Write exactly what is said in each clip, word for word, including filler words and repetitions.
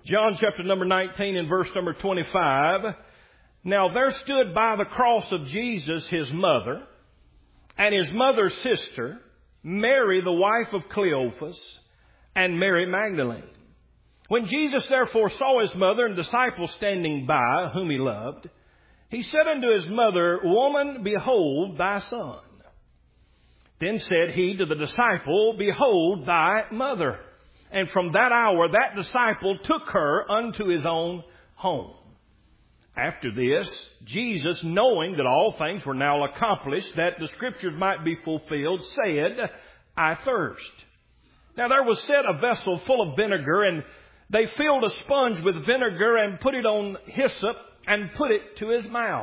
John chapter number nineteen and verse number twenty-five. Now there stood by the cross of Jesus his mother and his mother's sister, Mary the wife of Cleophas, and Mary Magdalene. When Jesus therefore saw his mother and disciples standing by, whom he loved, he said unto his mother, Woman, behold thy son. Then said he to the disciple, Behold thy mother. And from that hour that disciple took her unto his own home. After this, Jesus, knowing that all things were now accomplished, that the Scriptures might be fulfilled, said, I thirst. Now there was set a vessel full of vinegar, and they filled a sponge with vinegar and put it on hyssop and put it to his mouth.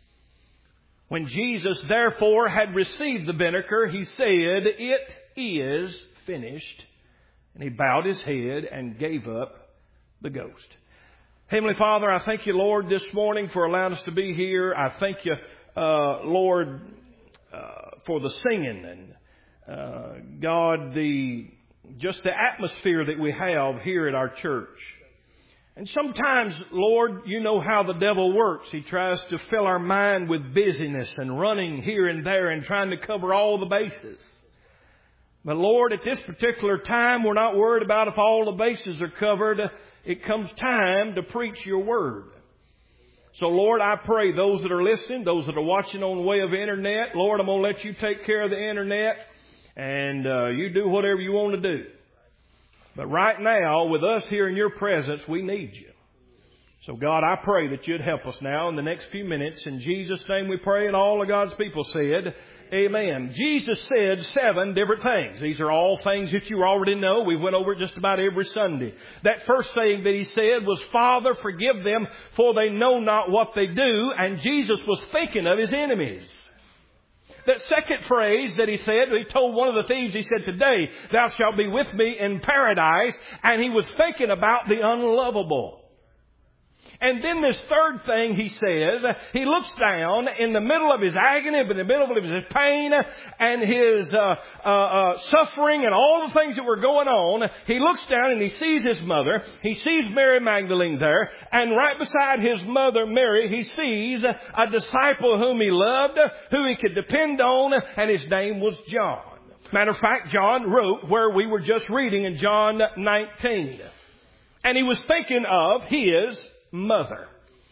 When Jesus therefore had received the vinegar, he said, It is finished. And he bowed his head and gave up the ghost. Heavenly Father, I thank you, Lord, this morning for allowing us to be here. I thank you, uh, Lord, uh, for the singing and, uh, God, the just the atmosphere that we have here at our church. And sometimes, Lord, you know how the devil works. He tries to fill our mind with busyness and running here and there and trying to cover all the bases. But Lord, at this particular time, we're not worried about if all the bases are covered. It comes time to preach your word. So Lord, I pray those that are listening, those that are watching on the way of internet, Lord, I'm going to let you take care of the internet and uh, you do whatever you want to do. But right now, with us here in your presence, we need you. So God, I pray that you'd help us now in the next few minutes. In Jesus' name we pray, and all of God's people said, Amen. Jesus said seven different things. These are all things that you already know. We went over it just about every Sunday. That first saying that he said was, Father, forgive them, for they know not what they do. And Jesus was thinking of his enemies. That second phrase that he said, he told one of the thieves, he said, Today thou shalt be with me in paradise. And he was thinking about the unlovable. And then this third thing he says, he looks down in the middle of his agony, in the middle of his pain and his uh, uh, uh, suffering and all the things that were going on. He looks down and he sees his mother. He sees Mary Magdalene there. And right beside his mother, Mary, he sees a disciple whom he loved, who he could depend on, and his name was John. Matter of fact, John wrote where we were just reading in John nineteen. And he was thinking of his mother.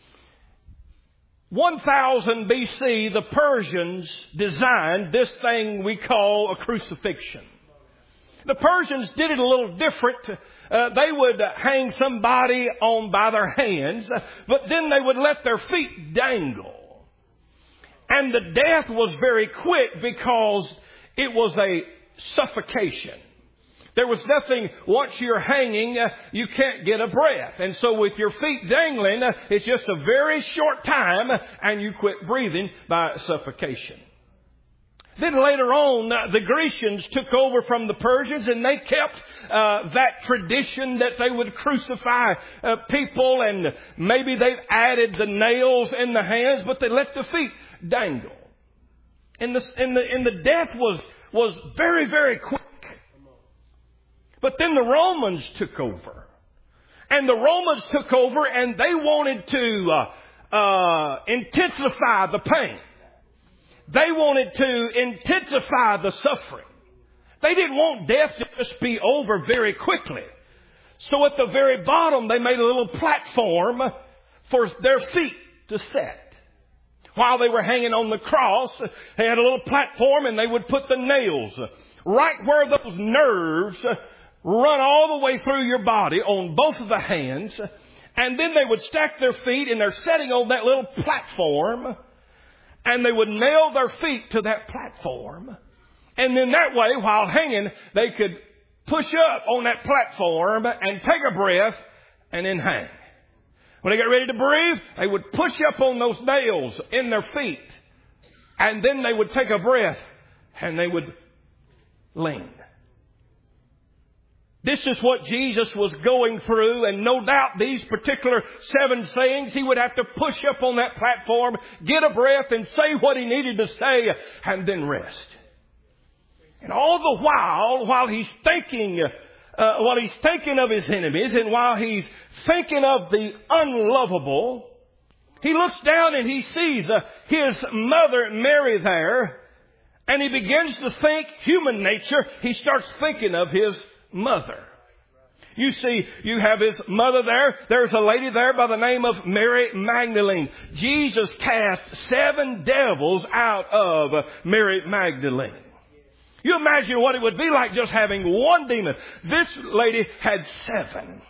one thousand B C, the Persians designed this thing we call a crucifixion. The Persians did it a little different. Uh, they would hang somebody on by their hands, but then they would let their feet dangle. And the death was very quick because it was a suffocation. There was nothing, once you're hanging, uh, you can't get a breath. And so with your feet dangling, uh, it's just a very short time and you quit breathing by suffocation. Then later on, uh, the Grecians took over from the Persians and they kept uh, that tradition that they would crucify uh, people, and maybe they've added the nails in the hands, but they let the feet dangle. And the, and the, and the death was, was very, very quick. But then the Romans took over. And the Romans took over and they wanted to uh, uh, intensify the pain. They wanted to intensify the suffering. They didn't want death to just be over very quickly. So at the very bottom, they made a little platform for their feet to set. While they were hanging on the cross, they had a little platform and they would put the nails right where those nerves run all the way through your body on both of the hands. And then they would stack their feet and they're sitting on that little platform. And they would nail their feet to that platform. And then that way, while hanging, they could push up on that platform and take a breath and then hang. When they got ready to breathe, they would push up on those nails in their feet. And then they would take a breath and they would lean. This is what Jesus was going through, and no doubt these particular seven sayings, he would have to push up on that platform, get a breath, and say what he needed to say, and then rest. And all the while, while he's thinking uh, while he's thinking of his enemies and while he's thinking of the unlovable, he looks down and he sees uh, his mother Mary there, and he begins to think human nature. He starts thinking of his mother. You see, you have his mother there. There's a lady there by the name of Mary Magdalene. Jesus cast seven devils out of Mary Magdalene. You imagine what it would be like just having one demon. This lady had seven.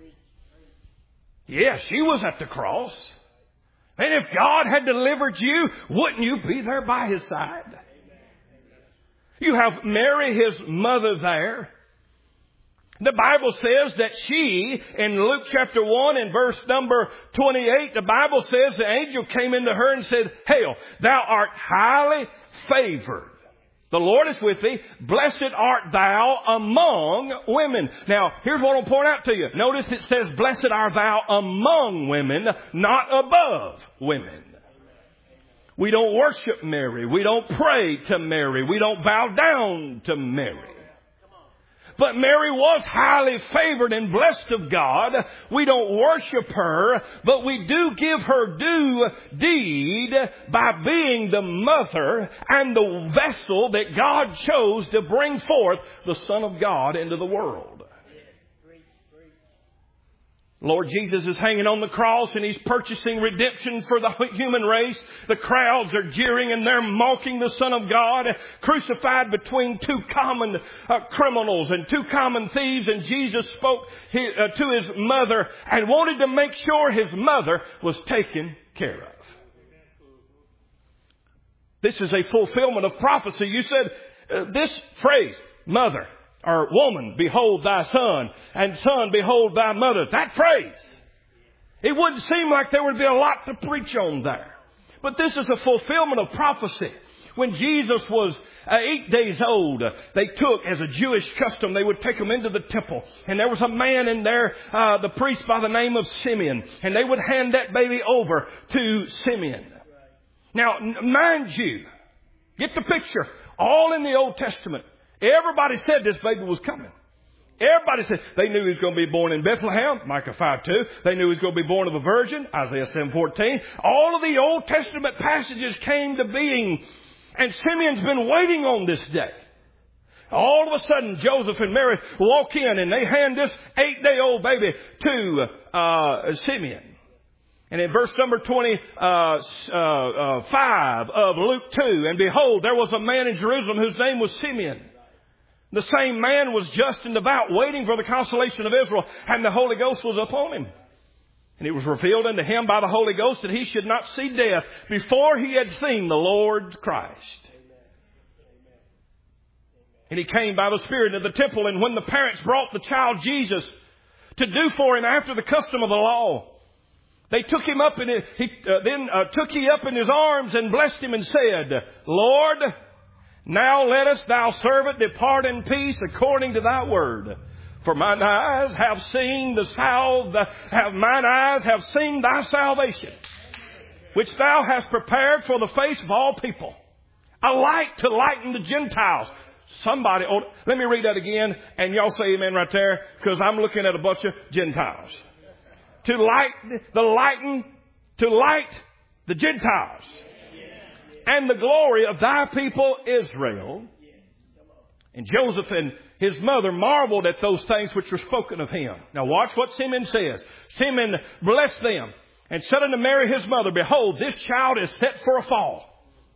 Yes, she was at the cross. And if God had delivered you, wouldn't you be there by his side? You have Mary, his mother, there. The Bible says that she, in Luke chapter one and verse number twenty-eight, the Bible says the angel came into her and said, "Hail, thou art highly favored. The Lord is with thee. Blessed art thou among women." Now, here's what I'll point out to you. Notice it says, "Blessed art thou among women," not above women. We don't worship Mary. We don't pray to Mary. We don't bow down to Mary. But Mary was highly favored and blessed of God. We don't worship her, but we do give her due deed by being the mother and the vessel that God chose to bring forth the Son of God into the world. Lord Jesus is hanging on the cross and he's purchasing redemption for the human race. The crowds are jeering and they're mocking the Son of God, crucified between two common uh, criminals and two common thieves. And Jesus spoke his, uh, to his mother and wanted to make sure his mother was taken care of. This is a fulfillment of prophecy. You said uh, this phrase, mother, or woman, behold thy son, and son, behold thy mother. That phrase. It wouldn't seem like there would be a lot to preach on there. But this is a fulfillment of prophecy. When Jesus was uh, eight days old, uh, they took, as a Jewish custom, they would take him into the temple. And there was a man in there, uh, the priest by the name of Simeon. And they would hand that baby over to Simeon. Now, mind you, get the picture. All in the Old Testament. Everybody said this baby was coming. Everybody said they knew he was going to be born in Bethlehem, Micah five two. They knew he was going to be born of a virgin, Isaiah seven fourteen. All of the Old Testament passages came to being, and Simeon's been waiting on this day. All of a sudden, Joseph and Mary walk in and they hand this eight-day-old baby to uh, Simeon. And in verse number twenty-five of Luke two, and behold, there was a man in Jerusalem whose name was Simeon. The same man was just and devout, waiting for the consolation of Israel, and the Holy Ghost was upon him. And it was revealed unto him by the Holy Ghost that he should not see death before he had seen the Lord Christ. And he came by the Spirit into the temple, and when the parents brought the child Jesus to do for him after the custom of the law, they took him up and he uh, then uh, took he up in his arms and blessed him and said, "Lord, now lettest thou servant depart in peace according to thy word. For mine eyes have seen the sal- the, have mine eyes have seen thy salvation, which thou hast prepared for the face of all people, a light to lighten the Gentiles." Somebody, oh, let me read that again, and y'all say amen right there, because I'm looking at a bunch of Gentiles. To light the lighten, to light the Gentiles. And the glory of thy people Israel. And Joseph and his mother marveled at those things which were spoken of him. Now watch what Simeon says. Simeon blessed them and said unto Mary his mother, "Behold, this child is set for a fall."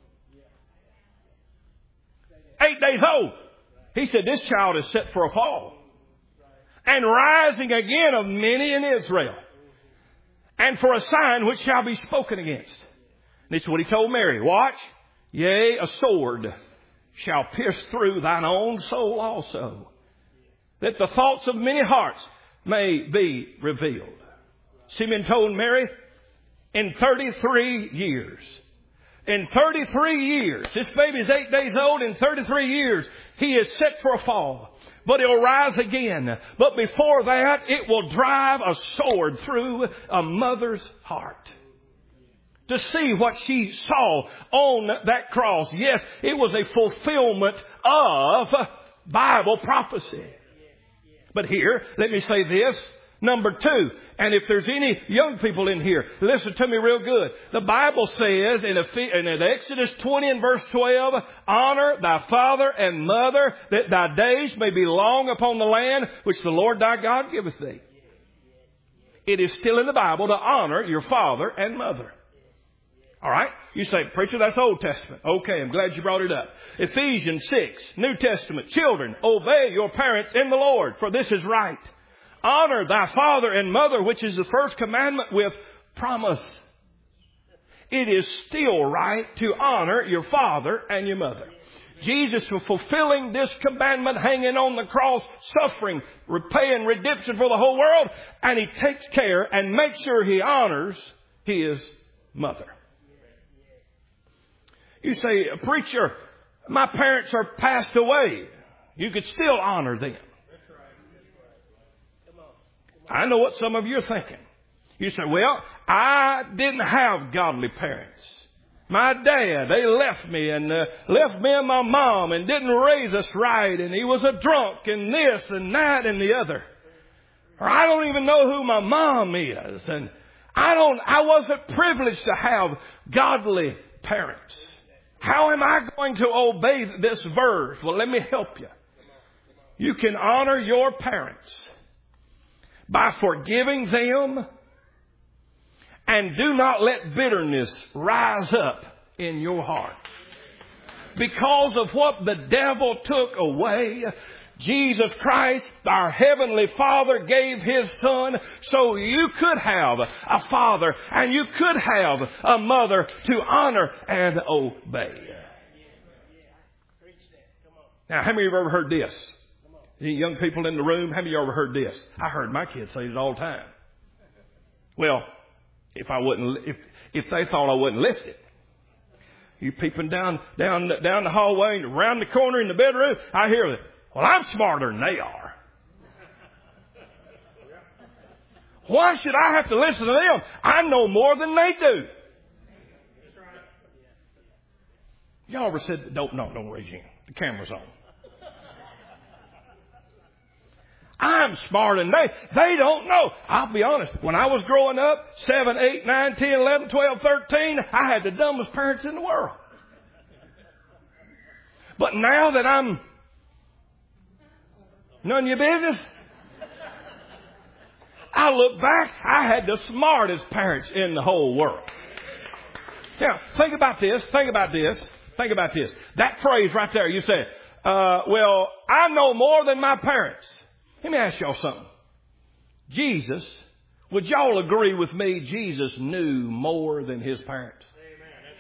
Eight days old. He said, this child is set for a fall. And rising again of many in Israel. And for a sign which shall be spoken against. This is what he told Mary. Watch. Yea, a sword shall pierce through thine own soul also, that the thoughts of many hearts may be revealed. Simeon told Mary, in thirty-three years, in thirty-three years, this baby is eight days old, in thirty-three years, he is set for a fall. But he'll rise again. But before that, it will drive a sword through a mother's heart. To see what she saw on that cross. Yes, it was a fulfillment of Bible prophecy. But here, let me say this. Number two, and if there's any young people in here, listen to me real good. The Bible says in, in Exodus twenty and verse twelve, honor thy father and mother, that thy days may be long upon the land which the Lord thy God giveth thee. It is still in the Bible to honor your father and mother. All right? You say, preacher, that's Old Testament. Okay, I'm glad you brought it up. Ephesians six, New Testament. Children, obey your parents in the Lord, for this is right. Honor thy father and mother, which is the first commandment with promise. It is still right to honor your father and your mother. Jesus was fulfilling this commandment, hanging on the cross, suffering, repaying redemption for the whole world. And He takes care and makes sure He honors His mother. You say, preacher, my parents are passed away. You could still honor them. I know what some of you are thinking. You say, well, I didn't have godly parents. My dad, they left me and uh, left me and my mom and didn't raise us right. And he was a drunk and this and that and the other. Or I don't even know who my mom is. And I don't, I wasn't privileged to have godly parents. How am I going to obey this verse? Well, let me help you. You can honor your parents by forgiving them, and do not let bitterness rise up in your heart. Because of what the devil took away, Jesus Christ, our Heavenly Father, gave His Son so you could have a father and you could have a mother to honor and obey. Now, how many of you have ever heard this? Any young people in the room, how many of you ever heard this? I heard my kids say it all the time. Well, if I wouldn't, if if they thought I wouldn't list it, you peeping down down down the hallway and around the corner in the bedroom, I hear it. Well, I'm smarter than they are. Why should I have to listen to them? I know more than they do. Y'all ever said, don't, no, don't raise your hand. The camera's on. I'm smarter than they. They don't know. I'll be honest. When I was growing up, seven, eight, nine, ten, eleven, twelve, thirteen, I had the dumbest parents in the world. But now that I'm none of your business, I look back, I had the smartest parents in the whole world. Now, think about this. Think about this. Think about this. That phrase right there, you said, uh, well, I know more than my parents. Let me ask y'all something. Jesus, would y'all agree with me, Jesus knew more than His parents? Amen.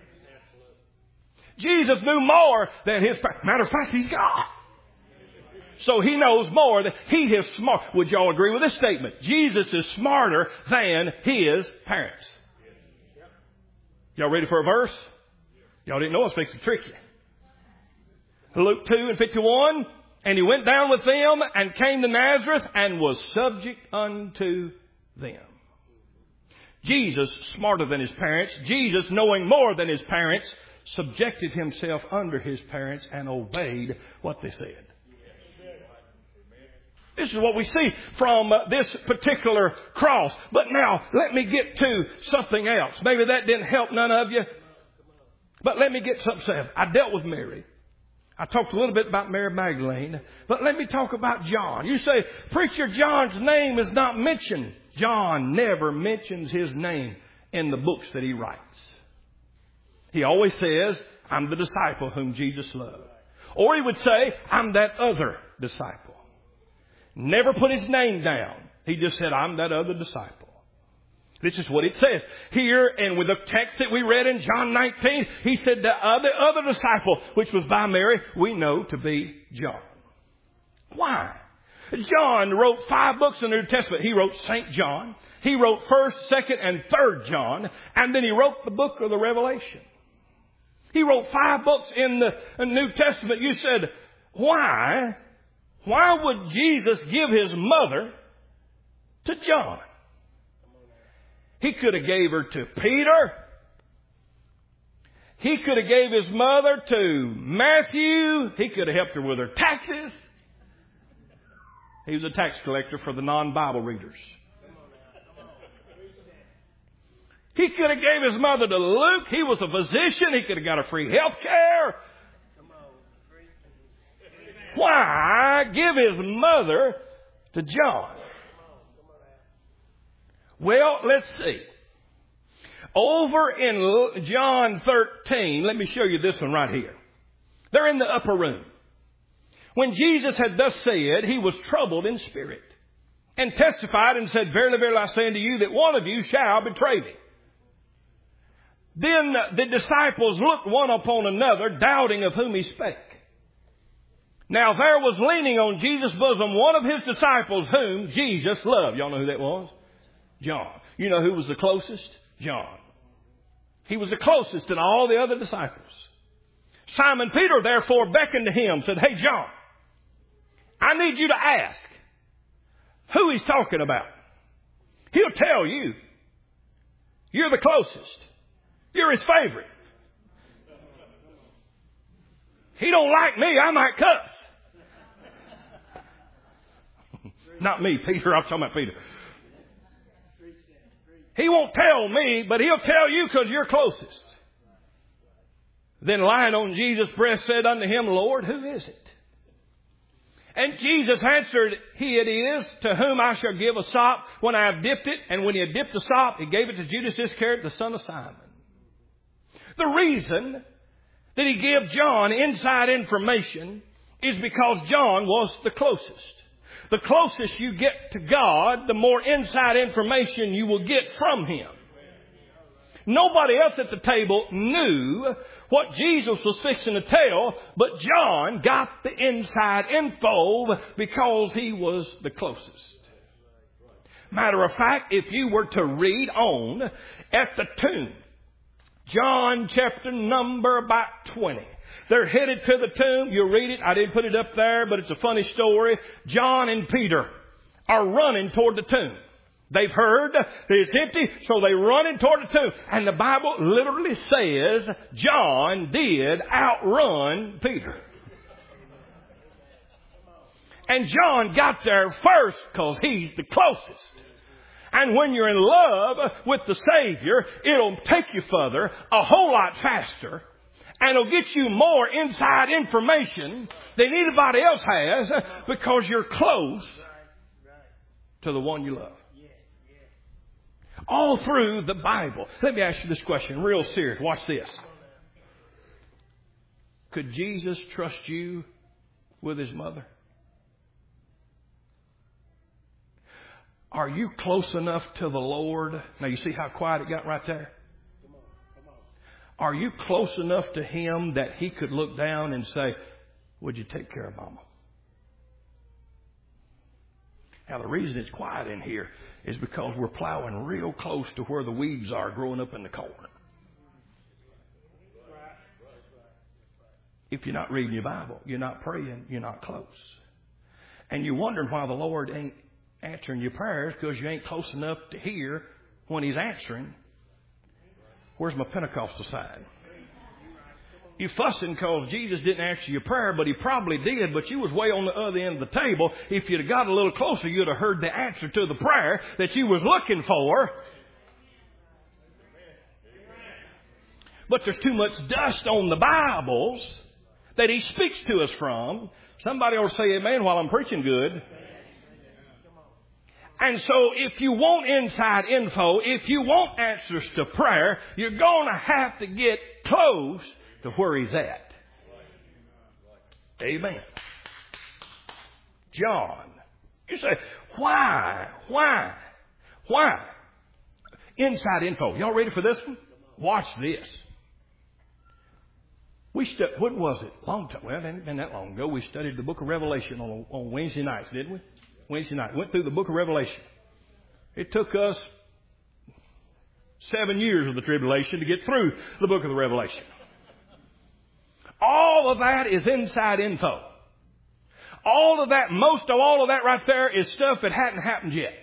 Jesus knew more than His parents. Matter of fact, He's God. So He knows more than He is smart. Would y'all agree with this statement? Jesus is smarter than His parents. Y'all ready for a verse? Y'all didn't know I was fixing to trick you. Luke two and fifty-one. And He went down with them and came to Nazareth and was subject unto them. Jesus, smarter than His parents, Jesus, knowing more than His parents, subjected Himself under His parents and obeyed what they said. This is what we see from uh, this particular cross. But now, let me get to something else. Maybe that didn't help none of you. But let me get something said. I dealt with Mary. I talked a little bit about Mary Magdalene, but let me talk about John. You say, preacher, John's name is not mentioned. John never mentions his name in the books that he writes. He always says, I'm the disciple whom Jesus loved. Or he would say, I'm that other disciple. Never put his name down. He just said, I'm that other disciple. This is what it says here, and with the text that we read in John nineteen, he said the other, other disciple, which was by Mary, we know to be John. Why? John wrote five books in the New Testament. He wrote Saint John. He wrote first, second, and third John. And then he wrote the book of the Revelation. He wrote five books in the New Testament. You said, why? Why would Jesus give His mother to John? He could have gave her to Peter. He could have gave his mother to Matthew. He could have helped her with her taxes. He was a tax collector for the non-Bible readers. He could have gave his mother to Luke. He was a physician. He could have got a free health care. Why give his mother to John? Well, let's see. Over in John thirteen, let me show you this one right here. They're in the upper room. When Jesus had thus said, he was troubled in spirit, and testified and said, Verily, verily, I say unto you, that one of you shall betray me. Then the disciples looked one upon another, doubting of whom he spake. Now there was leaning on Jesus' bosom one of his disciples whom Jesus loved. Y'all know who that was? John. You know who was the closest? John. He was the closest in all the other disciples. Simon Peter therefore beckoned to him, said, Hey John, I need you to ask who he's talking about. He'll tell you. You're the closest. You're his favorite. He don't like me, I might cuss. Not me, Peter. I'm talking about Peter. He won't tell me, but he'll tell you because you're closest. Then lying on Jesus' breast said unto him, Lord, who is it? And Jesus answered, He it is to whom I shall give a sop when I have dipped it. And when he had dipped the sop, he gave it to Judas Iscariot, the son of Simon. The reason that he gave John inside information is because John was the closest. The closest you get to God, the more inside information you will get from him. Nobody else at the table knew what Jesus was fixing to tell, but John got the inside info because he was the closest. Matter of fact, if you were to read on at the tomb, John chapter number about twenty. They're headed to the tomb. You'll read it. I didn't put it up there, but it's a funny story. John and Peter are running toward the tomb. They've heard that it's empty, so they're running toward the tomb. And the Bible literally says John did outrun Peter. And John got there first because he's the closest. And when you're in love with the Savior, it'll take you further a whole lot faster. And it'll get you more inside information than anybody else has because you're close to the one you love. All through the Bible. Let me ask you this question, real serious. Watch this. Could Jesus trust you with his mother? Are you close enough to the Lord? Now you see how quiet it got right there? Are you close enough to him that he could look down and say, would you take care of Mama? Now the reason it's quiet in here is because we're plowing real close to where the weeds are growing up in the corn. If you're not reading your Bible, you're not praying, you're not close. And you're wondering why the Lord ain't answering your prayers because you ain't close enough to hear when he's answering. Where's my Pentecostal side? You fussing because Jesus didn't answer your prayer, but he probably did, but you was way on the other end of the table. If you'd have got a little closer, you'd have heard the answer to the prayer that you was looking for. But there's too much dust on the Bibles that he speaks to us from. Somebody ought to say amen while I'm preaching good. And so if you want inside info, if you want answers to prayer, you're going to have to get close to where he's at. Amen. John. You say, why? Why? Why? Inside info. Y'all ready for this one? Watch this. We stu- What was it? Long time. Well, it hadn't been that long ago. We studied the book of Revelation on, on Wednesday nights, didn't we? Wednesday night. Went through the book of Revelation. It took us seven years of the tribulation to get through the book of the Revelation. All of that is inside info. All of that, most of all of that right there is stuff that hadn't happened yet.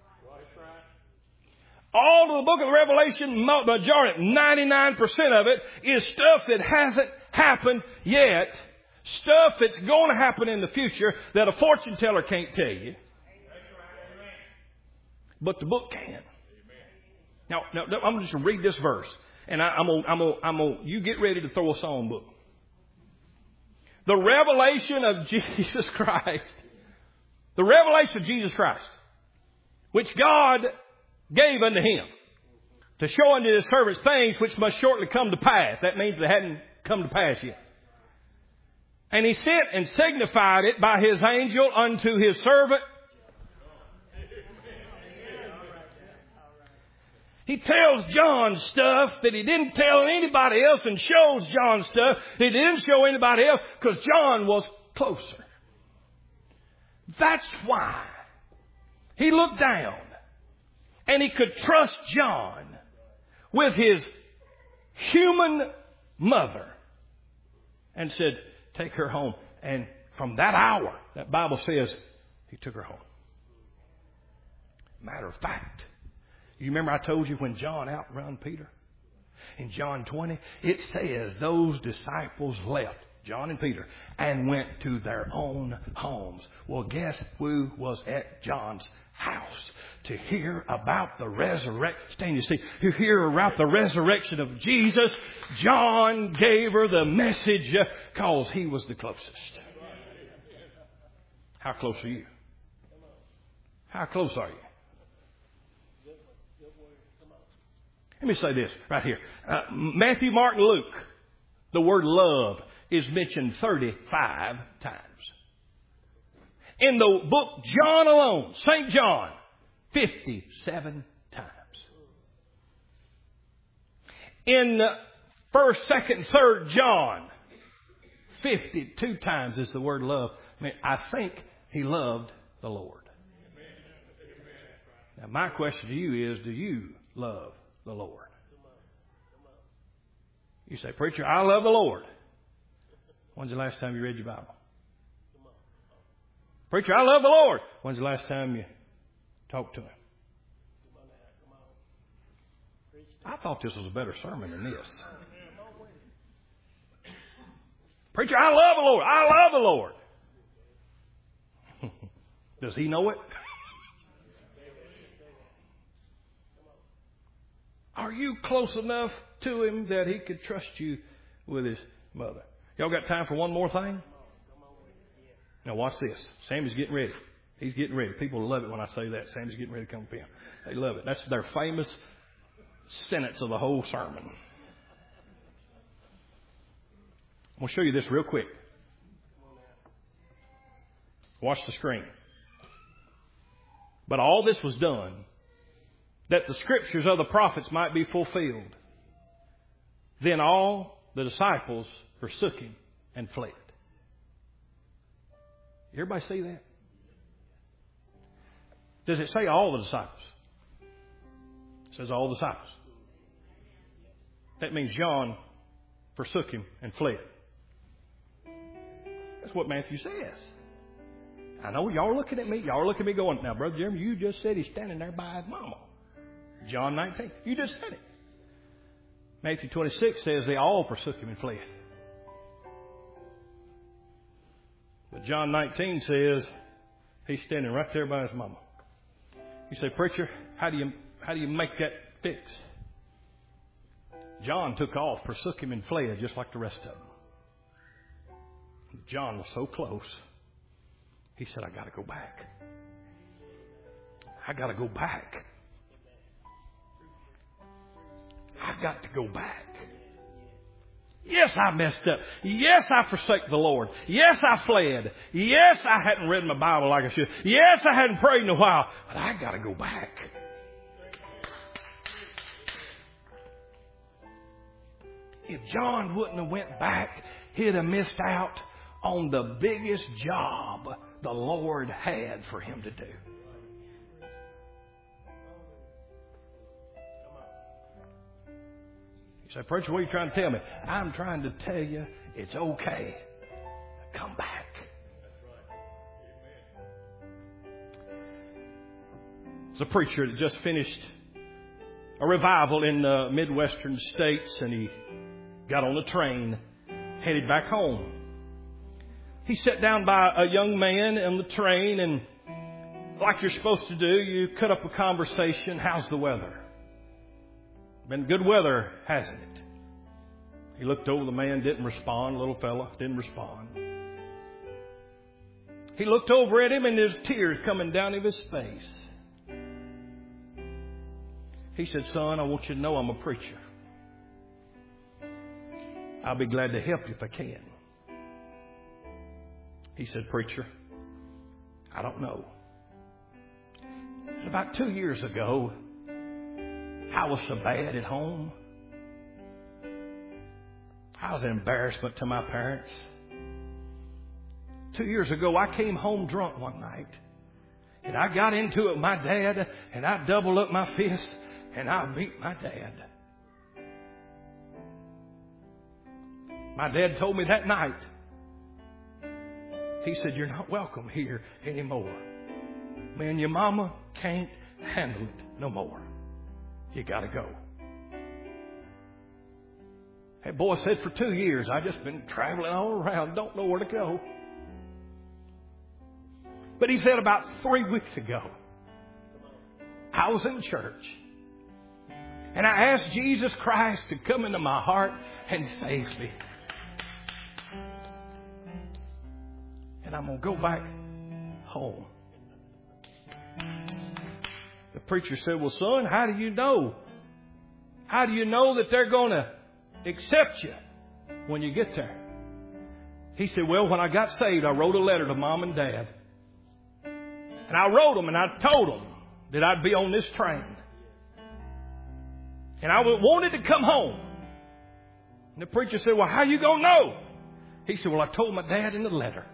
All of the book of the Revelation, majority, ninety-nine percent of it is stuff that hasn't happened yet. Stuff that's going to happen in the future that a fortune teller can't tell you. But the book can. Now, now I'm just going to read this verse. And I, I'm going I'm to, I'm going you get ready to throw a song book. The revelation of Jesus Christ. The revelation of Jesus Christ. Which God gave unto him. To show unto his servants things which must shortly come to pass. That means they hadn't come to pass yet. And he sent and signified it by his angel unto his servant. He tells John stuff that he didn't tell anybody else and shows John stuff that he didn't show anybody else because John was closer. That's why he looked down and he could trust John with his human mother and said, take her home. And from that hour, that Bible says, he took her home. Matter of fact, you remember I told you when John outrun Peter? In John twenty, it says those disciples left, John and Peter, and went to their own homes. Well, guess who was at John's house to hear about the resurrection? Stand, you see, to hear about the resurrection of Jesus. John gave her the message because he was the closest. How close are you? How close are you? Let me say this right here. Uh, Matthew, Mark, and Luke, the word love is mentioned thirty-five times. In the book John alone, Saint John, fifty-seven times. In first, second, and third John, fifty-two times is the word love. I mean, I think he loved the Lord. Now, my question to you is, do you love the Lord? You say, preacher, I love the Lord. When's the last time you read your Bible? Preacher, I love the Lord. When's the last time you talked to him? I thought this was a better sermon than this. Preacher, I love the Lord. I love the Lord. Does he know it? Are you close enough to him that he could trust you with his mother? Y'all got time for one more thing? Now watch this. Sammy's getting ready. He's getting ready. People love it when I say that. Sammy's getting ready to come up in. They love it. That's their famous sentence of the whole sermon. I'm going to show you this real quick. Watch the screen. But all this was done that the scriptures of the prophets might be fulfilled. Then all the disciples forsook him and fled. Everybody see that? Does it say all the disciples? It says all the disciples. That means John forsook him and fled. That's what Matthew says. I know y'all are looking at me. Y'all are looking at me going, now, Brother Jeremy, you just said he's standing there by his mama. John nineteen. You just said it. Matthew twenty-six says they all forsook him and fled. But John nineteen says he's standing right there by his mama. You say, preacher, how do you how do you make that fix? John took off, forsook him and fled just like the rest of them. John was so close. He said, I got to go back. I got to go back. I've got to go back. Yes, I messed up. Yes, I forsake the Lord. Yes, I fled. Yes, I hadn't read my Bible like I should. Yes, I hadn't prayed in a while. But I got to go back. If John wouldn't have went back, he'd have missed out on the biggest job the Lord had for him to do. You say, preacher, what are you trying to tell me? I'm trying to tell you it's okay. Come back. There's a preacher that just finished a revival in the Midwestern states, and he got on a train, headed back home. he sat down by a young man on the train, and like you're supposed to do, you cut up a conversation. How's the weather? Been good weather, hasn't it? He looked over the man, didn't respond. Little fella didn't respond. He looked over at him, and there's tears coming down of his face. He said, son, I want you to know I'm a preacher. I'll be glad to help you if I can. He said, preacher, I don't know. About two years ago, I was so bad at home. I was an embarrassment to my parents. Two years ago, I came home drunk one night. And I got into it with my dad, and I doubled up my fist, and I beat my dad. My dad told me that night, he said, you're not welcome here anymore. Man, your mama can't handle it no more. You got to go. That boy said for two years, I've just been traveling all around, don't know where to go. But he said about three weeks ago, I was in church, and I asked Jesus Christ to come into my heart and save me. And I'm going to go back home. The preacher said, well, son, how do you know? How do you know that they're going to accept you when you get there? He said, well, when I got saved, I wrote a letter to mom and dad. And I wrote them and I told them that I'd be on this train. And I wanted to come home. And the preacher said, well, how you going to know? He said, well, I told my dad in the letter.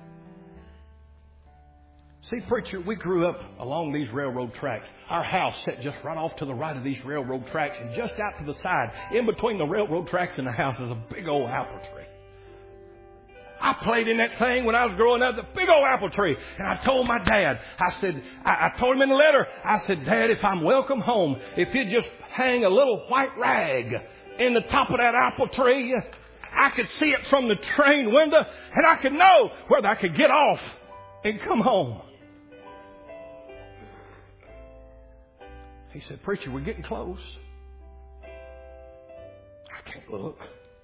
See, preacher, we grew up along these railroad tracks. Our house sat just right off to the right of these railroad tracks, and just out to the side, in between the railroad tracks and the house, is a big old apple tree. I played in that thing when I was growing up, the big old apple tree. And I told my dad, I said, I, I told him in the letter, I said, Dad, if I'm welcome home, if you'd just hang a little white rag in the top of that apple tree, I could see it from the train window, and I could know whether I could get off and come home. He said, preacher, we're getting close. I can't look.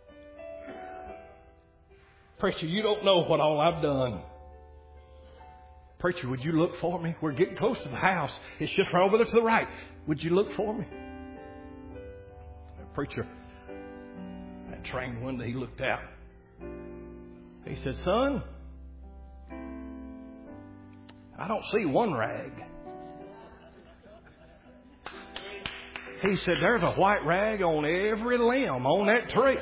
Preacher, you don't know what all I've done. Preacher, would you look for me? We're getting close to the house. It's just right over there to the right. Would you look for me? Preacher, that train window, he looked out. He said, son, I don't see one rag. He said, there's a white rag on every limb on that tree.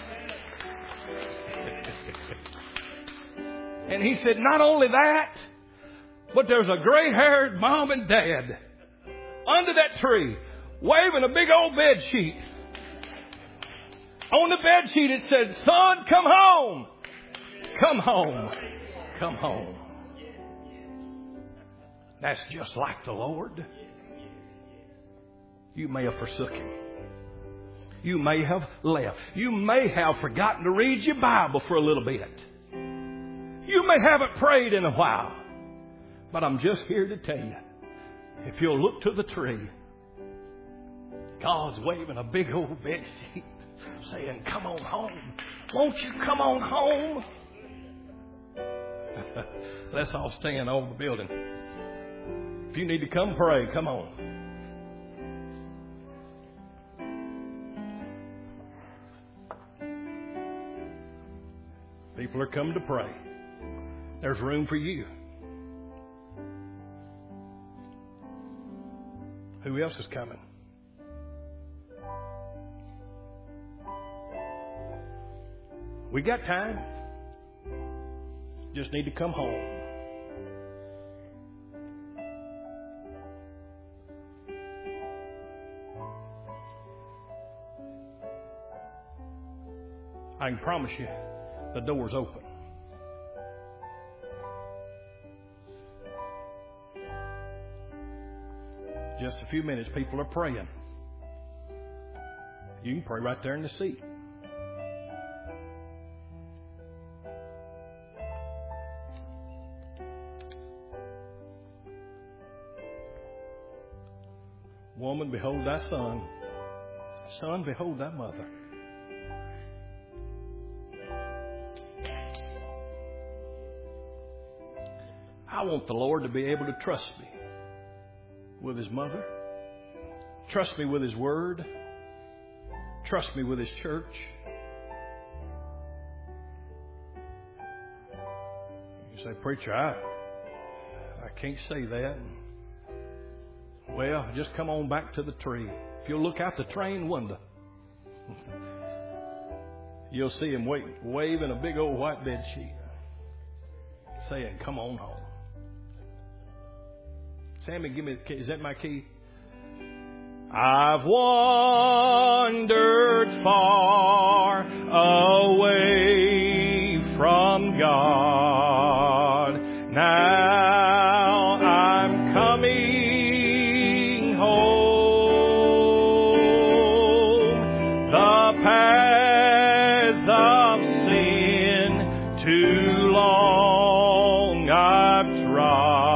And he said, not only that, but there's a gray-haired mom and dad under that tree waving a big old bed sheet. On the bed sheet it said, son, come home. Come home. Come home. That's just like the Lord. You may have forsook Him. You may have left. You may have forgotten to read your Bible for a little bit. You may haven't prayed in a while. But I'm just here to tell you, if you'll look to the tree, God's waving a big old bed sheet saying, come on home. Won't you come on home? Let's all stand over the building. If you need to come pray, come on. People are coming to pray. There's room for you. Who else is coming? We got time. Just need to come home. I can promise you, the door's open. Just a few minutes, people are praying. You can pray right there in the seat. Woman, behold thy son. Son, behold thy mother. I want the Lord to be able to trust me with His mother. Trust me with His word. Trust me with His church. You say, preacher, I, I can't say that. Well, just come on back to the tree. If you'll look out the train window, you'll see Him wait, waving a big old white bed sheet, saying, come on home. Sammy, give me the key. Is that my key? I've wandered far away from God. Now I'm coming home. The paths of sin too long I've trod.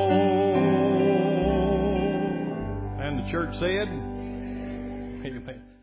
Said, amen.